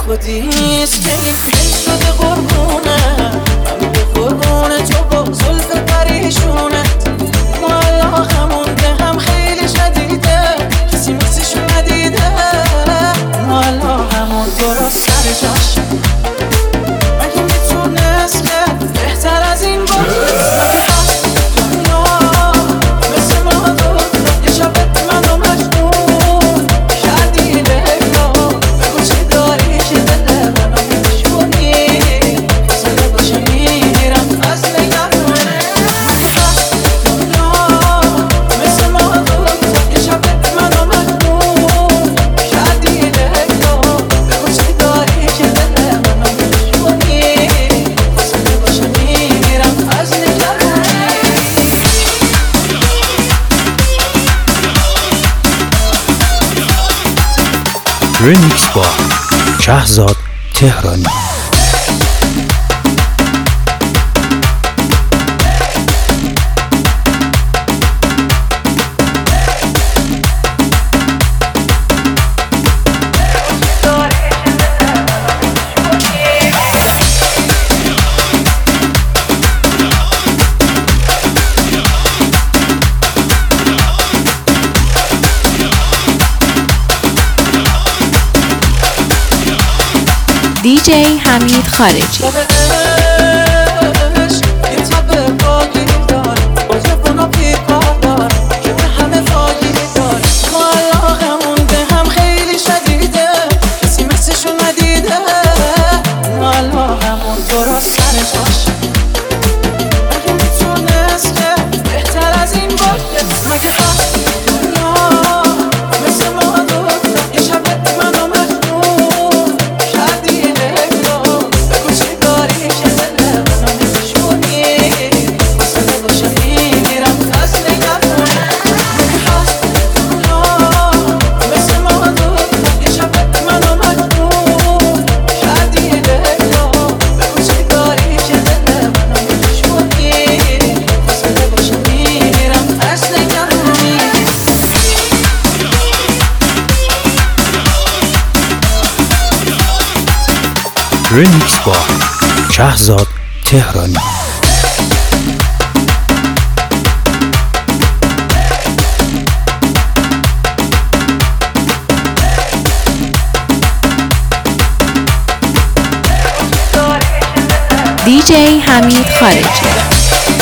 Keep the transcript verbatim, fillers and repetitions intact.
خودیست که این دل شده قربونه، من به قربون تو با زلف پریشونت. معلق همونده هم خیلی شدیده، کسی مثلشو ندیده. معلق همون درست سر جاش، مگه میتونست که بهتر از این باشه؟ مگه هست دنیا مثل ما دو یه شبت منو مجنون کردی؟ لیلا بگو چی داری که دل منو میشونی؟ فاصله باشه میرم از نگرانه. مگه هست دنیا مثل ما دو یه شبت منو مجنون کردی؟ لیلا بگو چی داری که دل منو میشونی؟ فاصله باشه میرم از نگرانه. ریمیکس با شهزاد تهرانی. دی جی حمید خارجی. یه تب باقی دار با جوون و پیکار دار که به همه فاگی دار. معلقمون به هم خیلی شدیده، کسی مثلشو ندیده. معلقمون درست سر جاش، مگه میتونست که بهتر از این باشه؟ مگه هست دنیا مثل ما دو یه شبت منو مجنون کردی؟ لیلا بگو چی داری که دل منو میشونی؟ فاصله باشه میرم از نگرانه. مگه هست دنیا مثل ما دو یه شبت منو مجنون کردی؟ لیلا بگو چی داری که دل منو میشونی؟ فاصله باشه میرم از نگرانه. ریمیکس با شهزاد تهرانی. دی جی حمید خارجی.